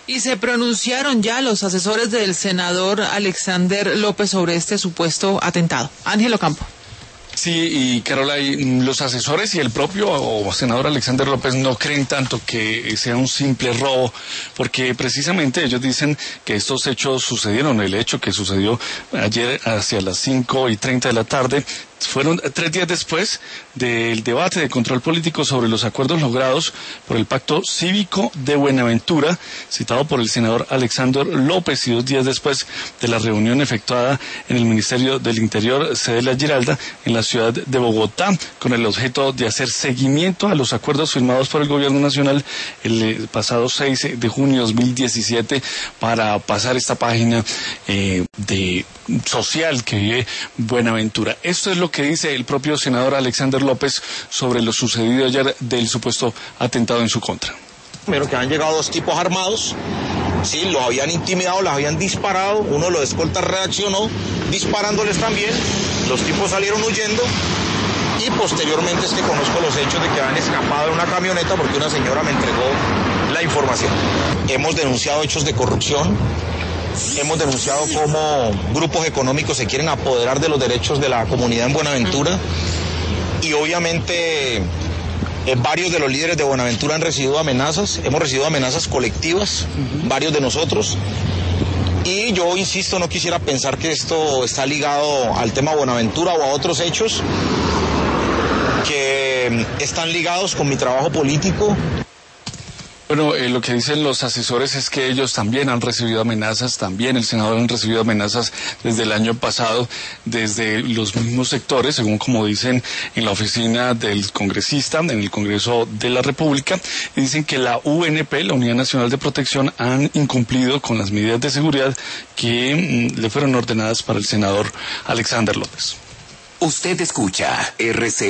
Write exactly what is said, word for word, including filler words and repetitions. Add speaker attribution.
Speaker 1: Y se pronunciaron ya los asesores del senador Alexander López sobre este supuesto atentado. Ángel Ocampo.
Speaker 2: Sí, y Carola, los asesores y el propio o senador Alexander López no creen tanto que sea un simple robo, porque precisamente ellos dicen que estos hechos sucedieron, el hecho que sucedió ayer hacia las cinco y treinta de la tarde, fueron tres días después del debate de control político sobre los acuerdos logrados por el Pacto Cívico de Buenaventura, citado por el senador Alexander López, y dos días después de la reunión efectuada en el Ministerio del Interior, sede La Giralda, en la ciudad de Bogotá, con el objeto de hacer seguimiento a los acuerdos firmados por el Gobierno Nacional el pasado seis de junio de dos mil diecisiete para pasar esta página eh, de social que vive Buenaventura. Esto es lo que dice el propio senador Alexander López sobre lo sucedido ayer del supuesto atentado en su contra.
Speaker 3: Primero que han llegado dos tipos armados, sí, los habían intimidado, los habían disparado, uno de los escoltas reaccionó disparándoles también, los tipos salieron huyendo y posteriormente es que conozco los hechos de que habían escapado en una camioneta porque una señora me entregó la información. Hemos denunciado hechos de corrupción. Hemos denunciado cómo grupos económicos se quieren apoderar de los derechos de la comunidad en Buenaventura y obviamente eh, varios de los líderes de Buenaventura han recibido amenazas, hemos recibido amenazas colectivas, varios de nosotros, y yo insisto, no quisiera pensar que esto está ligado al tema Buenaventura o a otros hechos que están ligados con mi trabajo político.
Speaker 2: Bueno, eh, lo que dicen los asesores es que ellos también han recibido amenazas, también el senador han recibido amenazas desde el año pasado, desde los mismos sectores, según como dicen en la oficina del congresista, en el Congreso de la República, y dicen que la U N P, la Unidad Nacional de Protección, han incumplido con las medidas de seguridad que mm, le fueron ordenadas para el senador Alexander López.
Speaker 4: Usted escucha R C